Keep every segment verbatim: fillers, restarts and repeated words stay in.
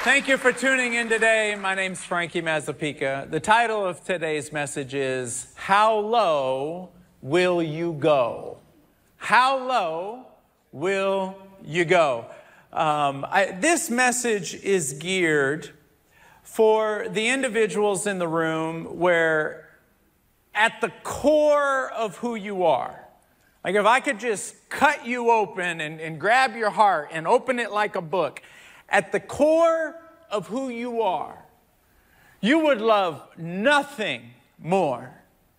Thank you for tuning in today. My name's Frankie Mazzapica. The title of today's message is, How Low Will You Go? How low will you go? Um, I, this message is geared for the individuals in the room where at the core of who you are, like if I could just cut you open and, and grab your heart and open it like a book, at the core of who you are, you would love nothing more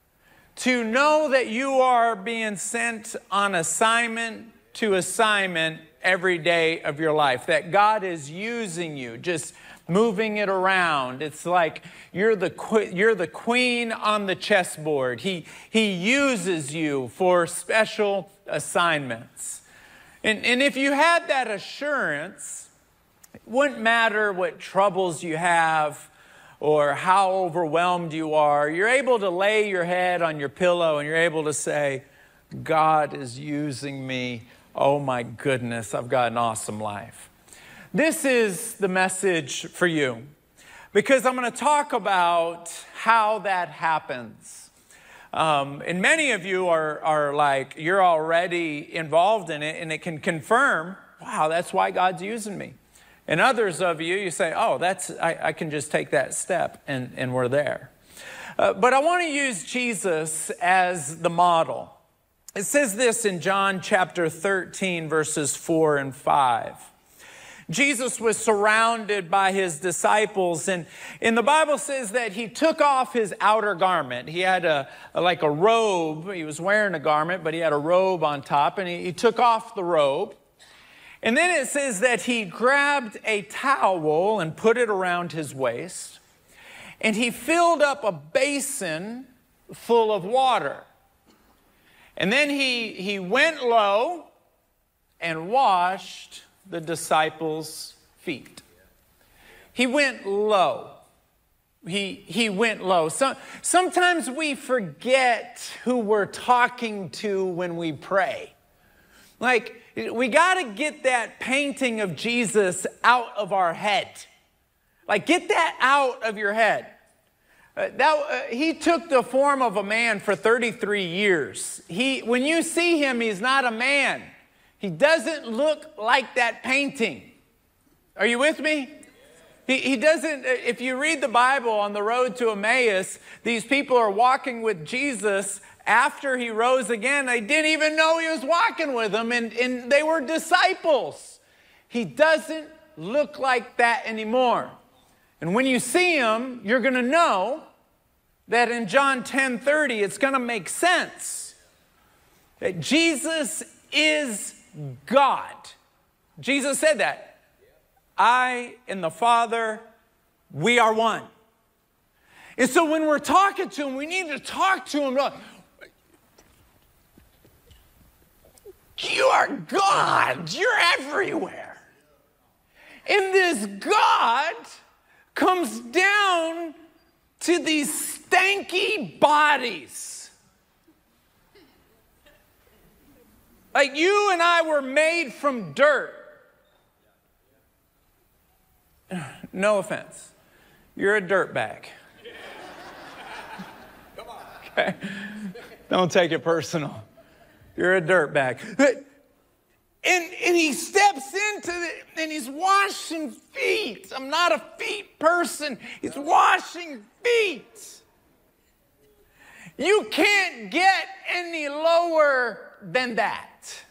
to know that you are being sent on assignment to assignment every day of your life, that God is using you, just moving it around. It's like you're the you're the queen on the chessboard. He, he uses you for special assignments. And, and if you had that assurance, it wouldn't matter what troubles you have or how overwhelmed you are. You're able to lay your head on your pillow and you're able to say, God is using me. Oh my goodness, I've got an awesome life. This is the message for you because I'm going to talk about how that happens. Um, and many of you are, are like, you're already involved in it and it can confirm, wow, that's why God's using me. And others of you, you say, oh, that's I, I can just take that step and, and we're there. Uh, but I want to use Jesus as the model. It says this in John chapter thirteen, verses four and five. Jesus was surrounded by his disciples, and, and the Bible says that he took off his outer garment. He had a, a like a robe. He was wearing a garment, but he had a robe on top, and he, he took off the robe. And then it says that he grabbed a towel and put it around his waist, and he filled up a basin full of water. And then he, he went low and washed the disciples' feet. He went low. He, he went low. So, sometimes we forget who we're talking to when we pray. Like, we got to get that painting of Jesus out of our head. Like, get that out of your head. Uh, that, uh, he took the form of a man for thirty-three years. He, when you see him, he's not a man. He doesn't look like that painting. Are you with me? He, he doesn't, if you read the Bible on the road to Emmaus, these people are walking with Jesus after he rose again. They didn't even know he was walking with them, and, and they were disciples. He doesn't look like that anymore. And when you see him, you're going to know that in John ten thirty, it's going to make sense that Jesus is God. Jesus said that. I and the Father, we are one. And so when we're talking to him, we need to talk to him. You are God. You're everywhere. And this God comes down to these stanky bodies. Like you and I were made from dirt. No offense. You're a dirtbag. Okay? Don't take it personal. You're a dirtbag. And, and he steps into it and he's washing feet. I'm not a feet person. He's washing feet. You can't get any lower than that.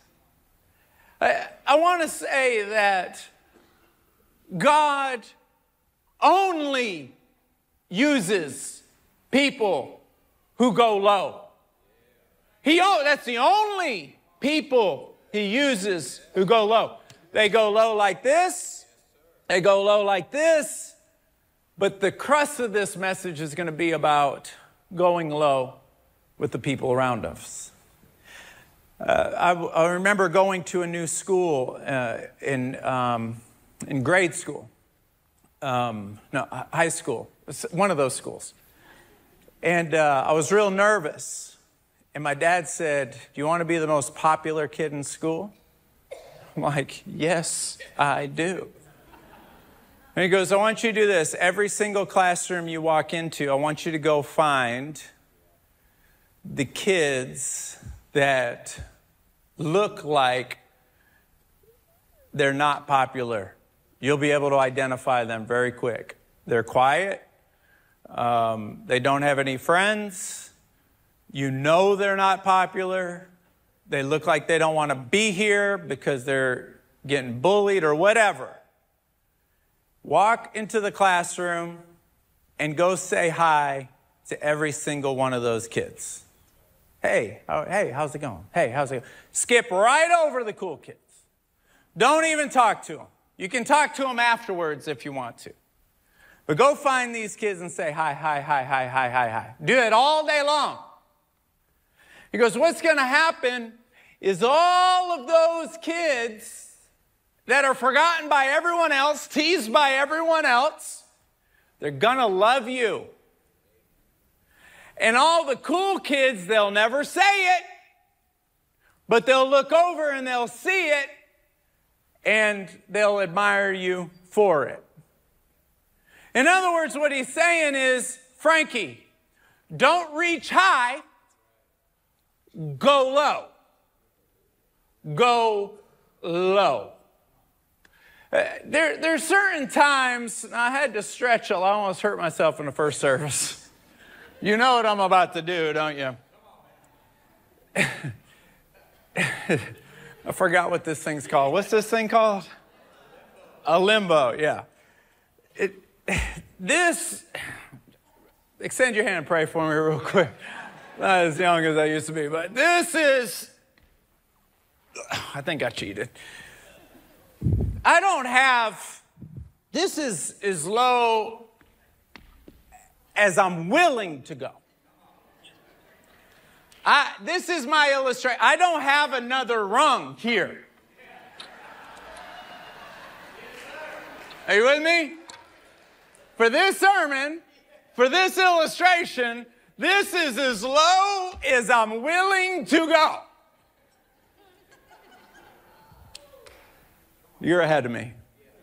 I, I want to say that God only uses people who go low. He, that's the only people he uses who go low. They go low like this. They go low like this. But the crux of this message is going to be about going low with the people around us. Uh, I, I remember going to a new school uh, in, um, in grade school. Um, no, high school. It's one of those schools. And uh, I was real nervous. And my dad said, do you want to be the most popular kid in school? I'm like, yes, I do. And he goes, I want you to do this. Every single classroom you walk into, I want you to go find the kids that look like they're not popular. You'll be able to identify them very quick. They're quiet. Um, they don't have any friends. You know they're not popular. They look like they don't want to be here because they're getting bullied or whatever. Walk into the classroom and go say hi to every single one of those kids. Hey, how, hey, how's it going? Hey, how's it going? Skip right over the cool kids. Don't even talk to them. You can talk to them afterwards if you want to. But go find these kids and say hi, hi, hi, hi, hi, hi, hi. Do it all day long. He goes, what's going to happen is all of those kids that are forgotten by everyone else, teased by everyone else, they're going to love you. And all the cool kids, they'll never say it, but they'll look over and they'll see it, and they'll admire you for it. In other words, what he's saying is, Frankie, don't reach high, go low. Go low. Uh, there, there are certain times, I had to stretch, I almost hurt myself in the first service. You know what I'm about to do, don't you? I forgot what this thing's called. What's this thing called? A limbo, yeah. It, this, extend your hand and pray for me real quick. Not as young as I used to be, but this is, I think I cheated. I don't have, this is as low as I'm willing to go. I, this is my illustration. I don't have another rung here. Are you with me? For this sermon, for this illustration, this is as low as I'm willing to go. You're ahead of me.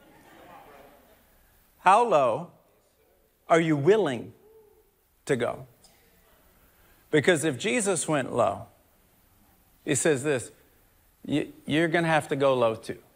How low are you willing to go? Because if Jesus went low, he says this, you're going to have to go low too.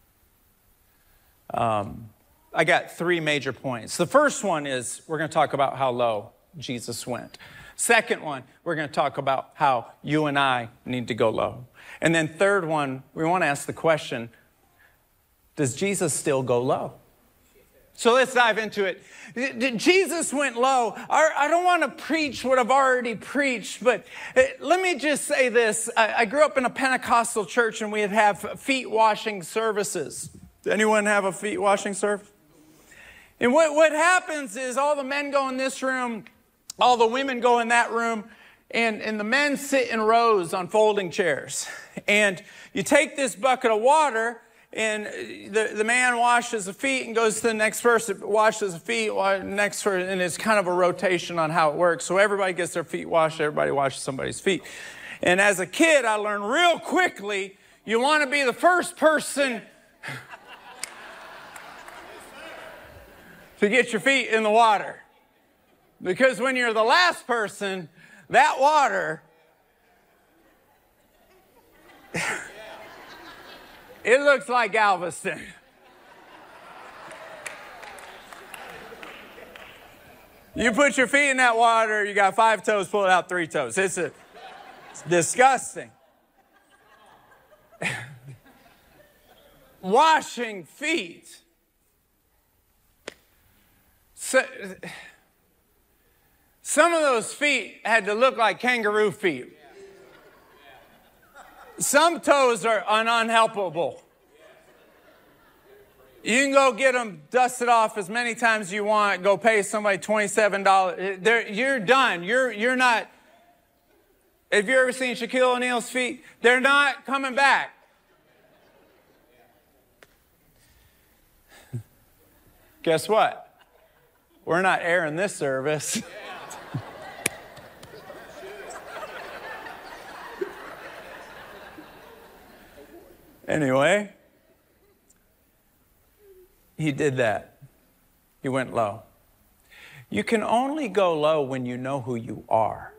Um, I got three major points. The first one is we're going to talk about how low Jesus went. Second one, we're going to talk about how you and I need to go low. And then third one, we want to ask the question, does Jesus still go low? So let's dive into it. Jesus went low. I don't want to preach what I've already preached, but let me just say this. I grew up in a Pentecostal church and we'd have feet washing services. Does anyone have a feet washing service? And what, what happens is all the men go in this room, all the women go in that room, and, and the men sit in rows on folding chairs. And you take this bucket of water, and the, the man washes the feet and goes to the next person, washes the feet, next person, and it's kind of a rotation on how it works. So everybody gets their feet washed, everybody washes somebody's feet. And as a kid, I learned real quickly, you want to be the first person to get your feet in the water. Because when you're the last person, that water, it looks like Galveston. You put your feet in that water, you got five toes, pull it out three toes. It's, a, it's disgusting. Washing feet. So, some of those feet had to look like kangaroo feet. Some toes are un- unhelpable. You can go get them dusted off as many times as you want, go pay somebody twenty-seven dollars. They're, you're done. You're, you're not. Have you ever seen Shaquille O'Neal's feet? They're not coming back. Guess what? We're not airing this service. Anyway, he did that. He went low. You can only go low when you know who you are.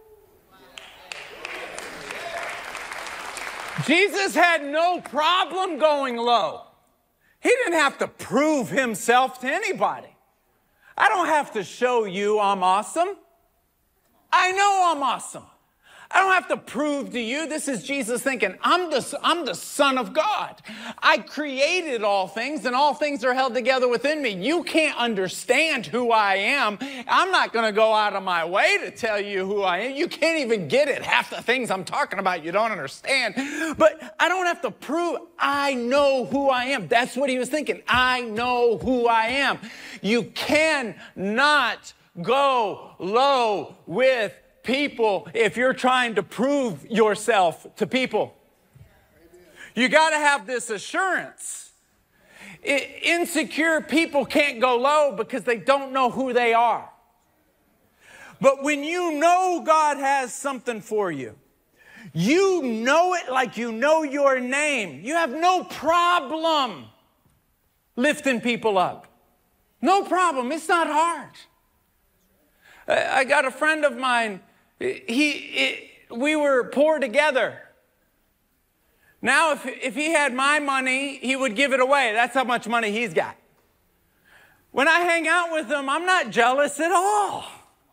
Jesus had no problem going low. He didn't have to prove himself to anybody. I don't have to show you I'm awesome. I know I'm awesome. I don't have to prove to you. This is Jesus thinking, I'm the, I'm the Son of God. I created all things, and all things are held together within me. You can't understand who I am. I'm not going to go out of my way to tell you who I am. You can't even get it. Half the things I'm talking about you don't understand. But I don't have to prove I know who I am. That's what he was thinking. I know who I am. You cannot go low with people if you're trying to prove yourself to people. You got to have this assurance. I, insecure people can't go low because they don't know who they are. But when you know God has something for you, you know it like you know your name. You have no problem lifting people up. No problem. It's not hard. I, I got a friend of mine. He, it, we were poor together. Now, if, if he had my money, he would give it away. That's how much money he's got. When I hang out with him, I'm not jealous at all.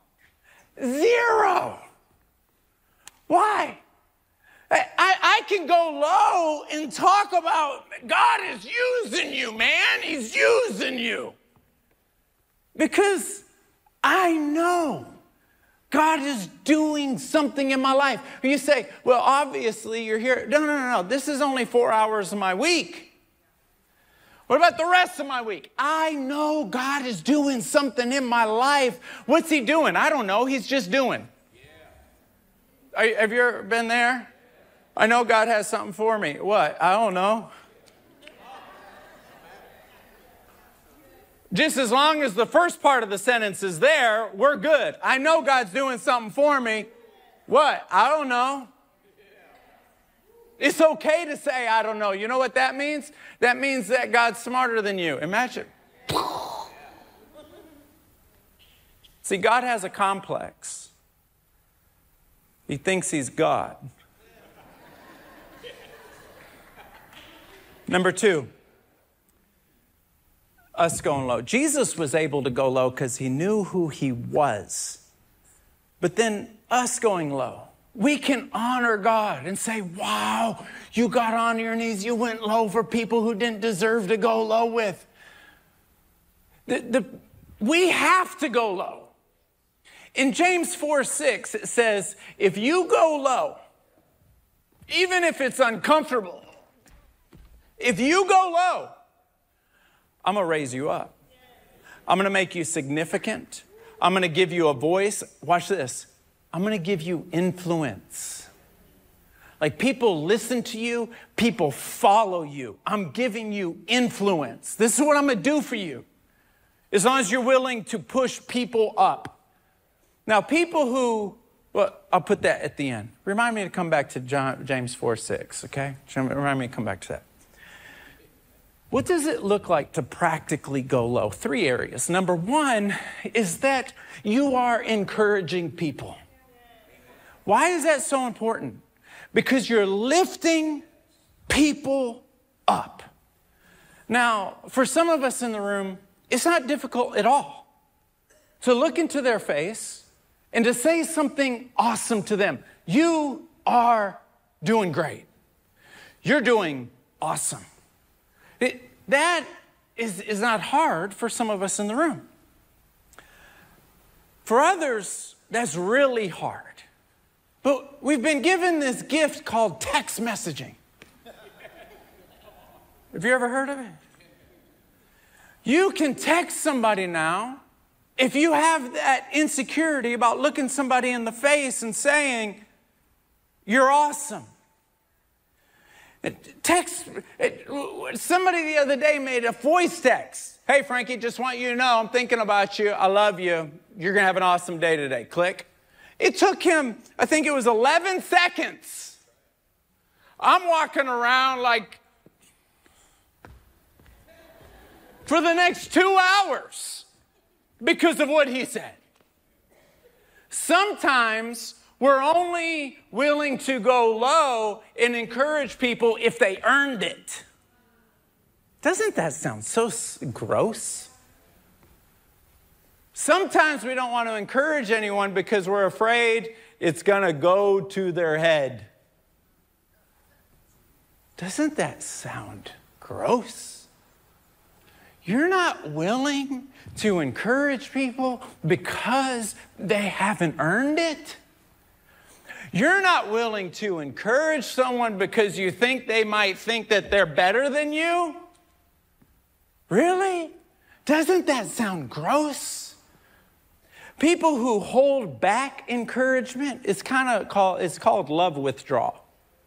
Zero. Why? I, I, I can go low and talk about God is using you, man. He's using you. Because I know God is doing something in my life. You say, well, obviously you're here. No, no, no, no. This is only four hours of my week. What about the rest of my week? I know God is doing something in my life. What's he doing? I don't know. He's just doing. Yeah. Are, have you ever been there? I know God has something for me. What? I don't know. Just as long as the first part of the sentence is there, we're good. I know God's doing something for me. What? I don't know. It's okay to say, I don't know. You know what that means? That means that God's smarter than you. Imagine. See, God has a complex. He thinks he's God. Number two. Us going low. Jesus was able to go low because he knew who he was. But then us going low, we can honor God and say, wow, you got on your knees. You went low for people who didn't deserve to go low with. The, the, we have to go low. In James four six, it says, if you go low, even if it's uncomfortable, if you go low, I'm going to raise you up. I'm going to make you significant. I'm going to give you a voice. Watch this. I'm going to give you influence. Like people listen to you, people follow you. I'm giving you influence. This is what I'm going to do for you. As long as you're willing to push people up. Now, people who, well, I'll put that at the end. Remind me to come back to John, James four six, okay? Remind me to come back to that. What does it look like to practically go low? Three areas. Number one is that you are encouraging people. Why is that so important? Because you're lifting people up. Now, for some of us in the room, it's not difficult at all to look into their face and to say something awesome to them. You are doing great. You're doing awesome. It, that is, is not hard for some of us in the room. For others, that's really hard. But we've been given this gift called text messaging. Have you ever heard of it? You can text somebody now if you have that insecurity about looking somebody in the face and saying, you're awesome. Text, somebody the other day made a voice text. Hey, Frankie, just want you to know I'm thinking about you. I love you. You're going to have an awesome day today. Click. It took him, I think it was eleven seconds. I'm walking around like for the next two hours. because of what he said. Sometimes we're only willing to go low and encourage people if they earned it. Doesn't that sound so gross? Sometimes we don't want to encourage anyone because we're afraid it's going to go to their head. Doesn't that sound gross? You're not willing to encourage people because they haven't earned it? You're not willing to encourage someone because you think they might think that they're better than you? Really? Doesn't that sound gross? People who hold back encouragement, it's kind of called, it's called love withdrawal.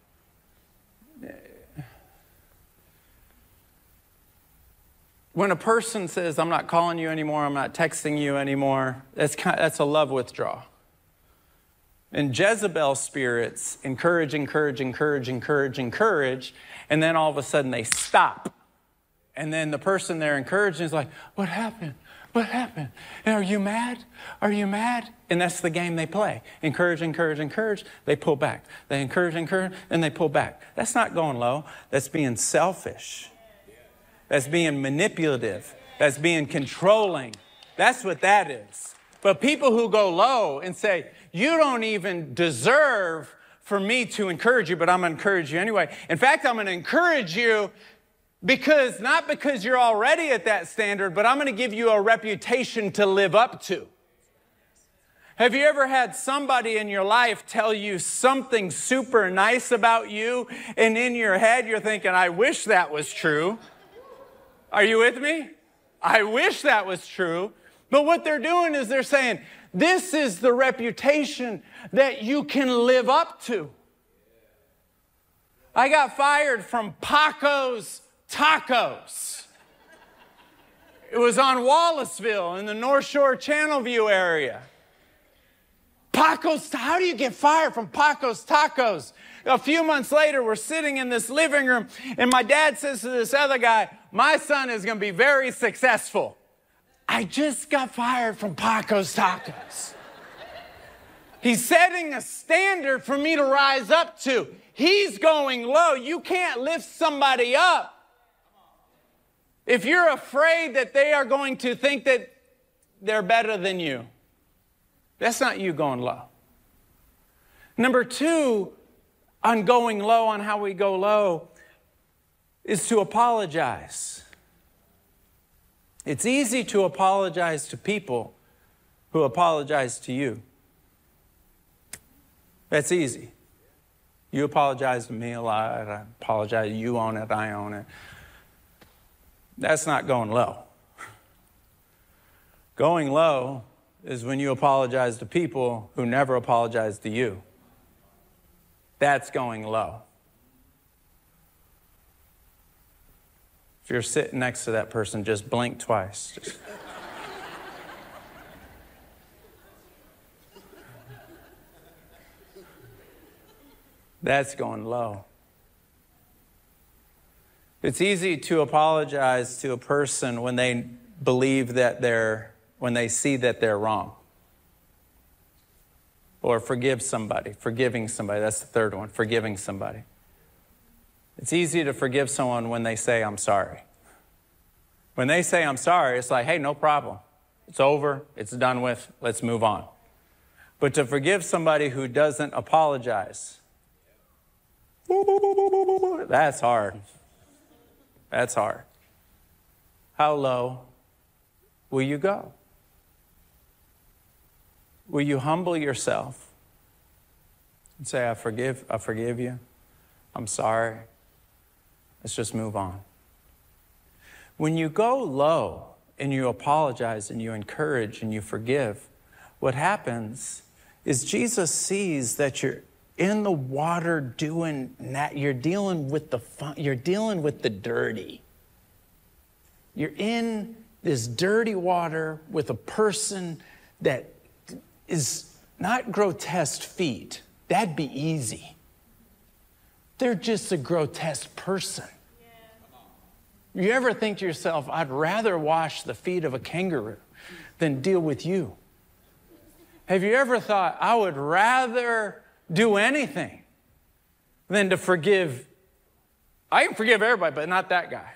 When a person says, I'm not calling you anymore, I'm not texting you anymore, that's, kind of, that's a love withdrawal. And Jezebel spirits encourage, encourage, encourage, encourage, encourage, and then all of a sudden they stop. And then the person they're encouraging is like, what happened? What happened? Are you mad? Are you mad? And that's the game they play. Encourage, encourage, encourage. They pull back. They encourage, encourage, and they pull back. That's not going low. That's being selfish. That's being manipulative. That's being controlling. That's what that is. But people who go low and say, you don't even deserve for me to encourage you, but I'm going to encourage you anyway. In fact, I'm going to encourage you because, not because you're already at that standard, but I'm going to give you a reputation to live up to. Have you ever had somebody in your life tell you something super nice about you, and in your head you're thinking, I wish that was true? Are you with me? I wish that was true. But what they're doing is they're saying, this is the reputation that you can live up to. I got fired from Paco's Tacos. It was on Wallaceville in the North Shore Channelview area. Paco's, how do you get fired from Paco's Tacos? A few months later, we're sitting in this living room, and my dad says to this other guy, my son is going to be very successful. I just got fired from Paco's Tacos. He's setting a standard for me to rise up to. He's going low. You can't lift somebody up if you're afraid that they are going to think that they're better than you. That's not you going low. Number two, on going low, on how we go low, is to apologize. It's easy to apologize to people who apologize to you. That's easy. You apologize to me a lot. I apologize. You own it. I own it. That's not going low. Going low is when you apologize to people who never apologize to you. That's going low. If you're sitting next to that person, just blink twice. Just... That's going low. It's easy to apologize to a person when they believe that they're, when they see that they're wrong. Or forgive somebody, forgiving somebody. That's the third one, forgiving somebody. It's easy to forgive someone when they say, I'm sorry. When they say, I'm sorry, it's like, hey, no problem. It's over. It's done with. Let's move on. But to forgive somebody who doesn't apologize, that's hard. That's hard. How low will you go? Will you humble yourself and say, I forgive, I forgive you. I'm sorry. Let's just move on. When you go low and you apologize and you encourage and you forgive, what happens is Jesus sees that you're in the water doing that. You're dealing with the fun, you're dealing with the dirty. You're in this dirty water with a person that is not grotesque feet. That'd be easy. They're just a grotesque person. You ever think to yourself, I'd rather wash the feet of a kangaroo than deal with you? Have you ever thought, I would rather do anything than to forgive? I can forgive everybody, but not that guy.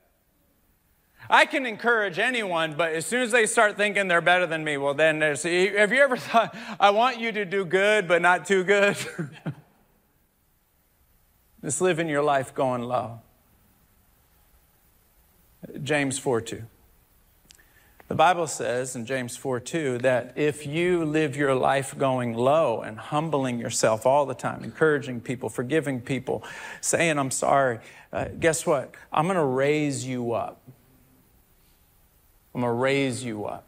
I can encourage anyone, but as soon as they start thinking they're better than me, well, then there's, have you ever thought, I want you to do good, but not too good? Just living your life going low. James four two. The Bible says in James four two that if you live your life going low and humbling yourself all the time, encouraging people, forgiving people, saying, I'm sorry, uh, guess what? I'm going to raise you up. I'm going to raise you up.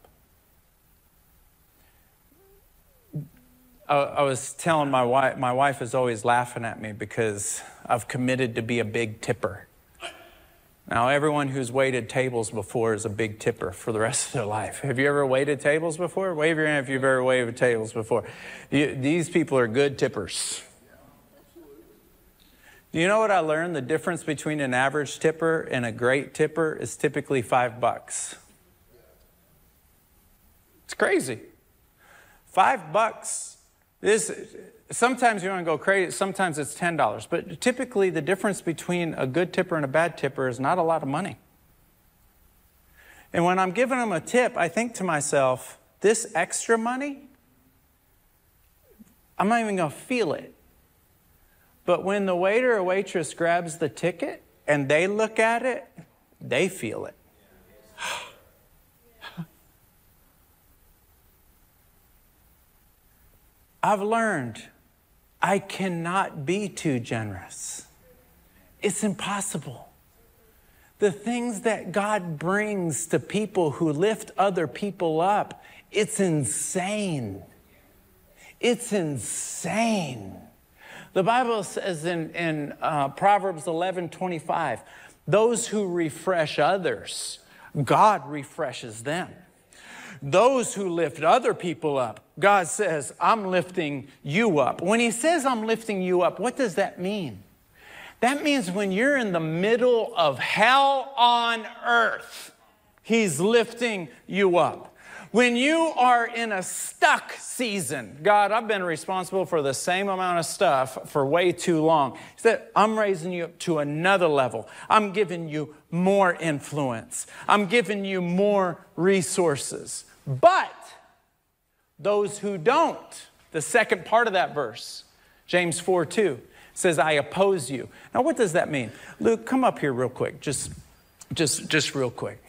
I, I was telling my wife, my wife is always laughing at me because I've committed to be a big tipper. Now, everyone who's waited tables before is a big tipper for the rest of their life. Have you ever waited tables before? Wave your hand if you've ever waited tables before. You, these people are good tippers. Do you know what I learned? The difference between an average tipper and a great tipper is typically five bucks. It's crazy. Five bucks is, sometimes you want to go crazy, sometimes it's ten dollars. But typically the difference between a good tipper and a bad tipper is not a lot of money. And when I'm giving them a tip, I think to myself, this extra money, I'm not even going to feel it. But when the waiter or waitress grabs the ticket and they look at it, they feel it. I've learned I cannot be too generous. It's impossible. The things that God brings to people who lift other people up, it's insane. It's insane. The Bible says in, in uh, Proverbs eleven twenty-five, those who refresh others, God refreshes them. Those who lift other people up, God says, I'm lifting you up. When he says I'm lifting you up, what does that mean? That means when you're in the middle of hell on earth, he's lifting you up. When you are in a stuck season, God, I've been responsible for the same amount of stuff for way too long. He said, I'm raising you up to another level. I'm giving you more influence. I'm giving you more resources. But those who don't, the second part of that verse, James four two, says, I oppose you. Now, what does that mean? Luke, come up here real quick. Just, just, just real quick.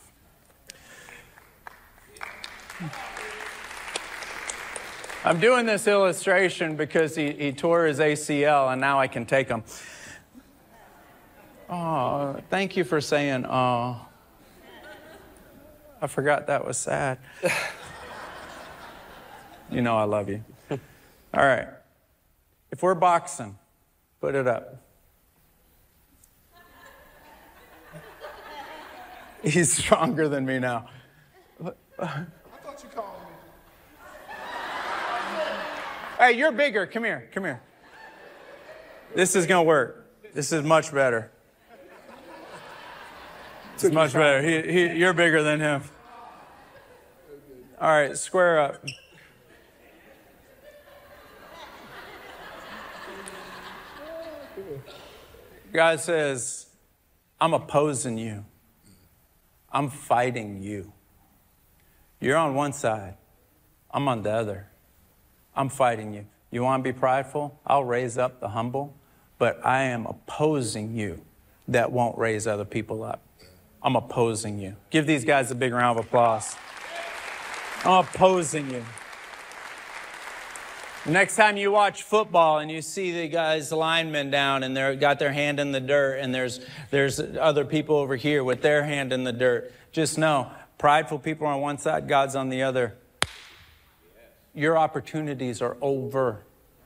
I'm doing this illustration because he, he tore his A C L and now I can take him. Oh, thank you for saying, oh. I forgot that was sad. You know I love you. All right. If we're boxing, put it up. He's stronger than me now. I thought you called me. Hey, you're bigger. Come here. Come here. This is going to work. This is much better. It's much better. He, he, you're bigger than him. All right, square up. God says, I'm opposing you. I'm fighting you. You're on one side. I'm on the other. I'm fighting you. You want to be prideful? I'll raise up the humble, but I am opposing you that won't raise other people up. I'm opposing you. Give these guys a big round of applause. I'm opposing you. Next time you watch football and you see the guys, the linemen down, and they've got their hand in the dirt, and there's there's other people over here with their hand in the dirt, just know, prideful people are on one side, God's on the other. Your opportunities are over.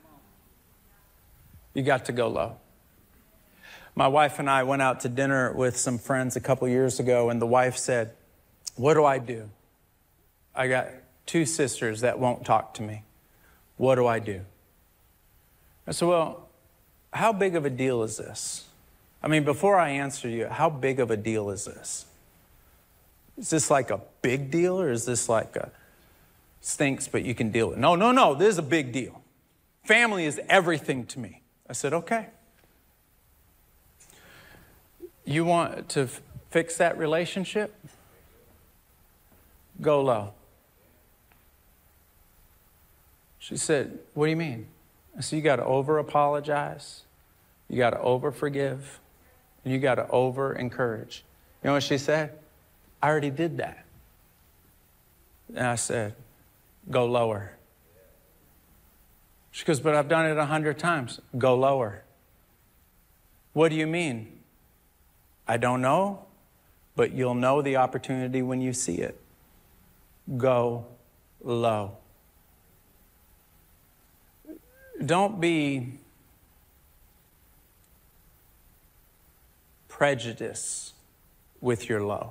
You got to go low. My wife and I went out to dinner with some friends a couple years ago, and the wife said, what do I do? I got two sisters that won't talk to me. What do I do? I said, well, how big of a deal is this? I mean, before I answer you, how big of a deal is this? Is this like a big deal, or is this like a stinks, but you can deal with it? No, no, no, this is a big deal. Family is everything to me. I said, okay. You want to f- fix that relationship? Go low. She said, what do you mean? I said, you got to over-apologize. You got to over-forgive. And you got to over-encourage. You know what she said? I already did that. And I said, go lower. She goes, but I've done it a hundred times. Go lower. What do you mean? I don't know, but you'll know the opportunity when you see it. Go low. Don't be prejudiced with your low.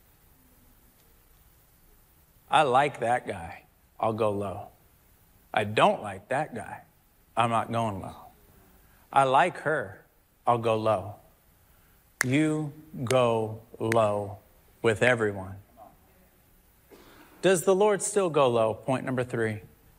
I like that guy. I'll go low. I don't like that guy. I'm not going low. I like her. I'll go low. You go low with everyone. Does the Lord still go low? Point number three.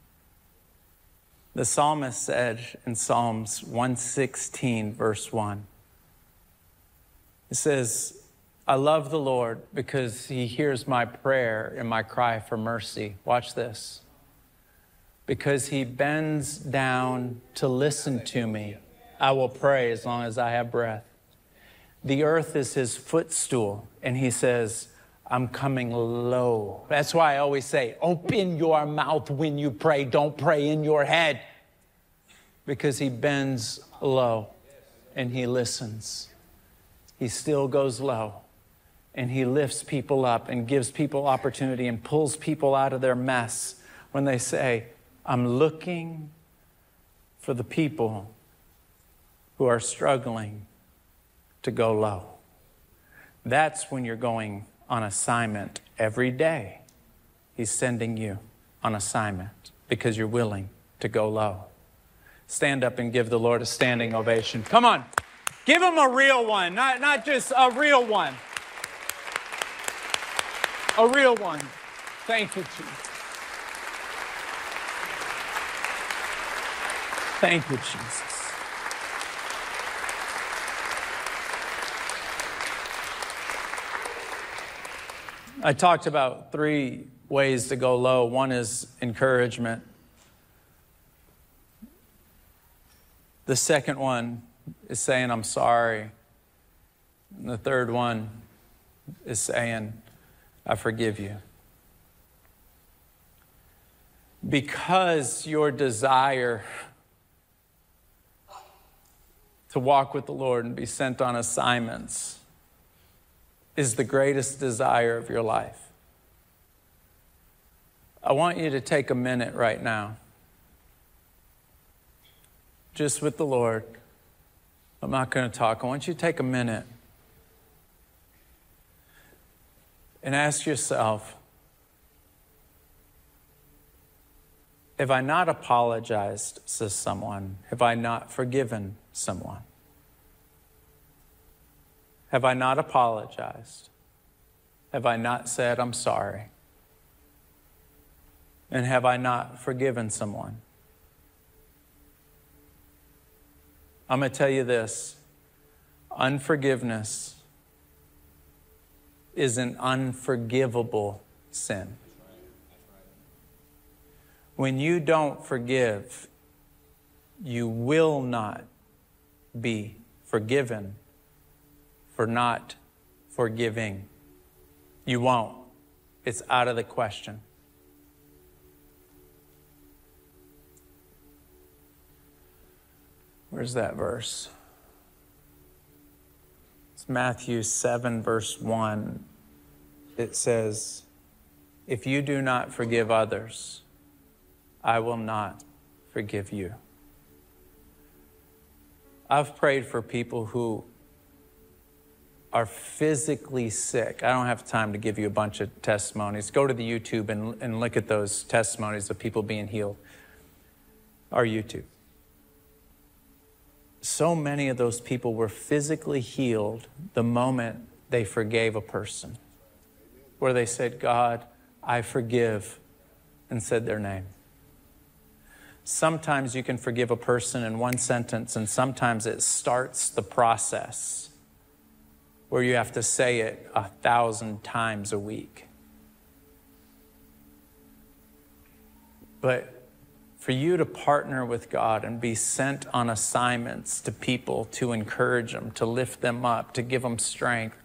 The psalmist said in Psalms one sixteen, verse one, it says, I love the Lord because he hears my prayer and my cry for mercy. Watch this. Because he bends down to listen to me, I will pray as long as I have breath. The earth is his footstool, and he says, I'm coming low. That's why I always say, open your mouth when you pray. Don't pray in your head. Because he bends low, and he listens. He still goes low, and he lifts people up and gives people opportunity and pulls people out of their mess when they say, I'm looking for the people who are struggling to go low. That's when you're going on assignment every day. He's sending you on assignment because you're willing to go low. Stand up and give the Lord a standing ovation. Come on. Give him a real one, not, not just a real one. A real one. Thank you, Jesus. Thank you, Jesus. I talked about three ways to go low. One is encouragement. The second one is saying, I'm sorry. And the third one is saying, I forgive you. Because your desire to walk with the Lord and be sent on assignments is the greatest desire of your life. I want you to take a minute right now, just with the Lord. I'm not going to talk. I want you to take a minute and ask yourself, have I not apologized to someone? Have I not forgiven someone? Have I not apologized? Have I not said, I'm sorry? And have I not forgiven someone? I'm going to tell you this. Unforgiveness is an unforgivable sin. When you don't forgive, you will not be forgiven for not forgiving. You won't. It's out of the question. Where's that verse? It's Matthew seven, verse one. It says, if you do not forgive others, I will not forgive you. I've prayed for people who are physically sick. I don't have time to give you a bunch of testimonies. Go to the YouTube and, and look at those testimonies of people being healed. Our YouTube. So many of those people were physically healed the moment they forgave a person. where they said, God, I forgive, and said their name. Sometimes you can forgive a person in one sentence, and sometimes it starts the process where you have to say it a thousand times a week. But for you to partner with God and be sent on assignments to people to encourage them, to lift them up, to give them strength,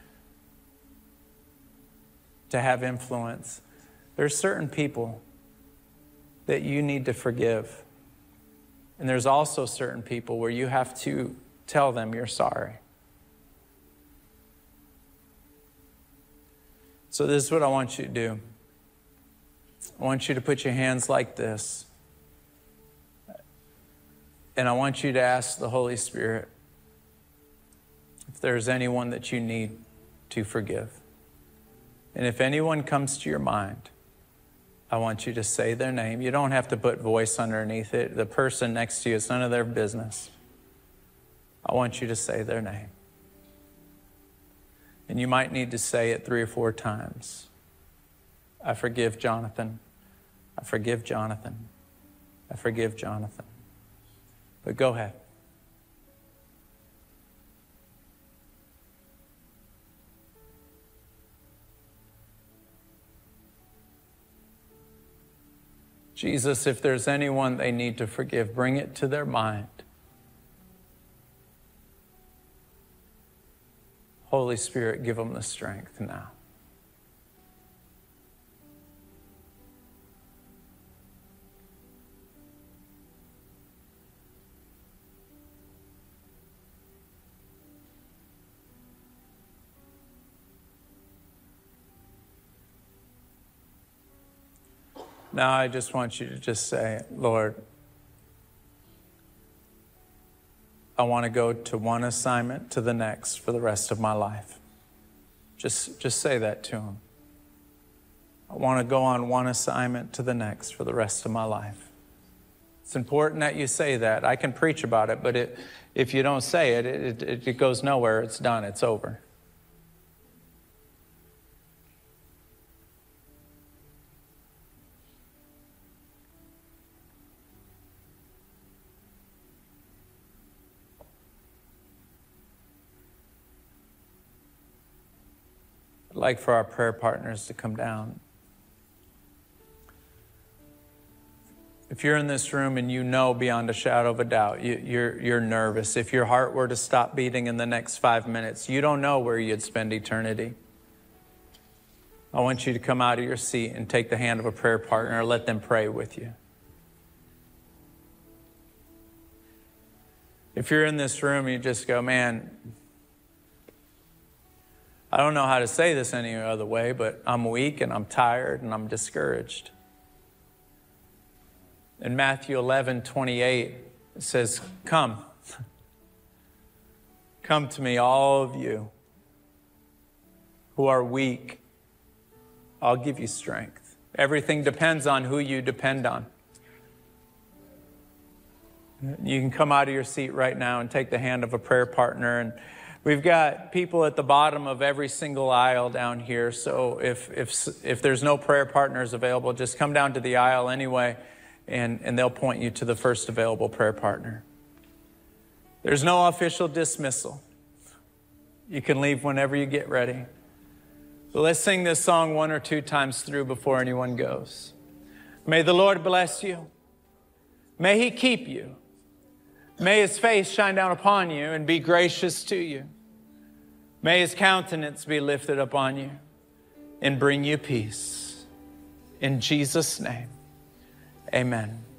to have influence, there's certain people that you need to forgive. And there's also certain people where you have to tell them you're sorry. So this is what I want you to do. I want you to put your hands like this. And I want you to ask the Holy Spirit if there's anyone that you need to forgive. And if anyone comes to your mind, I want you to say their name. You don't have to put voice underneath it. The person next to you, it's none of their business. I want you to say their name. And you might need to say it three or four times. I forgive Jonathan. I forgive Jonathan. I forgive Jonathan. But go ahead. Jesus, if there's anyone they need to forgive, bring it to their mind. Holy Spirit, give them the strength now. Now I just want you to just say, Lord, I want to go to one assignment to the next for the rest of my life. Just, just say that to him. I want to go on one assignment to the next for the rest of my life. It's important that you say that. I can preach about it, but it, if you don't say it, it, it, it goes nowhere. It's done. It's over. I'd like for our prayer partners to come down. If you're in this room and you know beyond a shadow of a doubt, you, you're, you're nervous. If your heart were to stop beating in the next five minutes, you don't know where you'd spend eternity. I want you to come out of your seat and take the hand of a prayer partner or let them pray with you. If you're in this room and you just go, man, I don't know how to say this any other way, but I'm weak and I'm tired and I'm discouraged. In Matthew eleven twenty-eight, it says, come. Come to me, all of you who are weak. I'll give you strength. Everything depends on who you depend on. You can come out of your seat right now and take the hand of a prayer partner. And we've got people at the bottom of every single aisle down here. So if if if there's no prayer partners available, just come down to the aisle anyway, and, and they'll point you to the first available prayer partner. There's no official dismissal. You can leave whenever you get ready. But let's sing this song one or two times through before anyone goes. May the Lord bless you. May he keep you. May his face shine down upon you and be gracious to you. May his countenance be lifted upon you and bring you peace. In Jesus' name, amen.